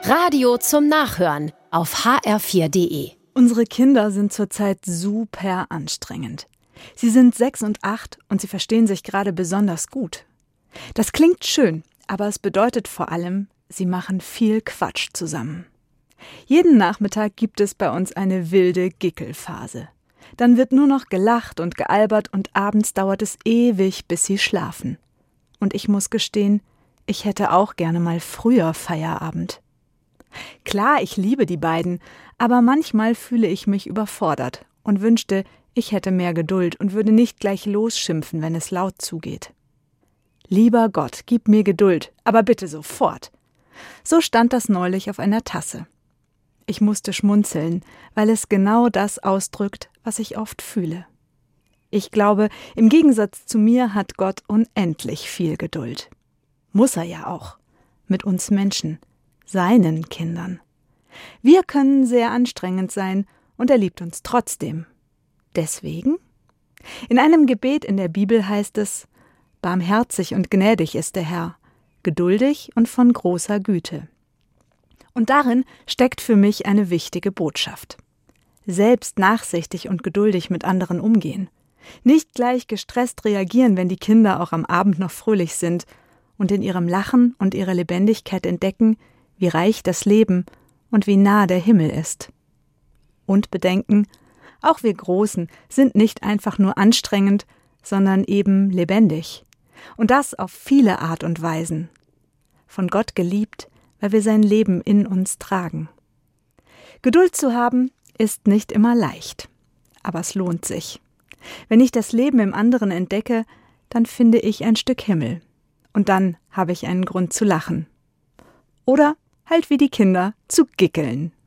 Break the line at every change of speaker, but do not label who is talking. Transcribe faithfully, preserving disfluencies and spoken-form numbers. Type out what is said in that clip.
Radio zum Nachhören auf h r vier punkt d e.
Unsere Kinder sind zurzeit super anstrengend. Sie sind sechs und acht und sie verstehen sich gerade besonders gut. Das klingt schön, aber es bedeutet vor allem, sie machen viel Quatsch zusammen. Jeden Nachmittag gibt es bei uns eine wilde Gickelphase. Dann wird nur noch gelacht und gealbert und abends dauert es ewig, bis sie schlafen. Und ich muss gestehen, ich hätte auch gerne mal früher Feierabend. Klar, ich liebe die beiden, aber manchmal fühle ich mich überfordert und wünschte, ich hätte mehr Geduld und würde nicht gleich losschimpfen, wenn es laut zugeht. Lieber Gott, gib mir Geduld, aber bitte sofort. So stand das neulich auf einer Tasse. Ich musste schmunzeln, weil es genau das ausdrückt, was ich oft fühle. Ich glaube, im Gegensatz zu mir hat Gott unendlich viel Geduld. Muss er ja auch. Mit uns Menschen, seinen Kindern. Wir können sehr anstrengend sein und er liebt uns trotzdem. Deswegen? In einem Gebet in der Bibel heißt es: Barmherzig und gnädig ist der Herr, geduldig und von großer Güte. Und darin steckt für mich eine wichtige Botschaft. Selbst nachsichtig und geduldig mit anderen umgehen. Nicht gleich gestresst reagieren, wenn die Kinder auch am Abend noch fröhlich sind und in ihrem Lachen und ihrer Lebendigkeit entdecken, wie reich das Leben und wie nah der Himmel ist. Und bedenken, auch wir Großen sind nicht einfach nur anstrengend, sondern eben lebendig. Und das auf viele Art und Weisen. Von Gott geliebt, weil wir sein Leben in uns tragen. Geduld zu haben, ist nicht immer leicht, aber es lohnt sich. Wenn ich das Leben im anderen entdecke, dann finde ich ein Stück Himmel. Und dann habe ich einen Grund zu lachen. Oder halt wie die Kinder zu gickeln.